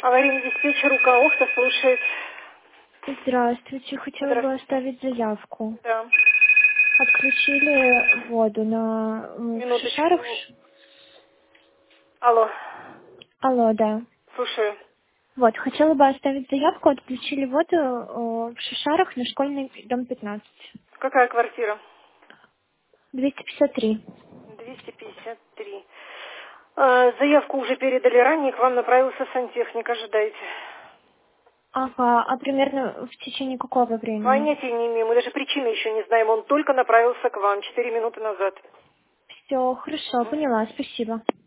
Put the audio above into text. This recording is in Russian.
Аварийный диспетчер Укаохта слушает. Здравствуйте, хотела бы Здравствуйте. оставить заявку. Да. Отключили воду в Минуточку. Шишарах. Алло. Алло, да. Слушаю. Вот, хотела бы оставить заявку, отключили воду в Шишарах на школьный дом 15. Какая квартира? 253. 253. Заявку уже передали ранее, к вам направился сантехник, ожидайте. Ага, а примерно в течение какого времени? Понятия не имею, мы даже причины еще не знаем, он только направился к вам 4 минуты назад. Все, хорошо, поняла, спасибо.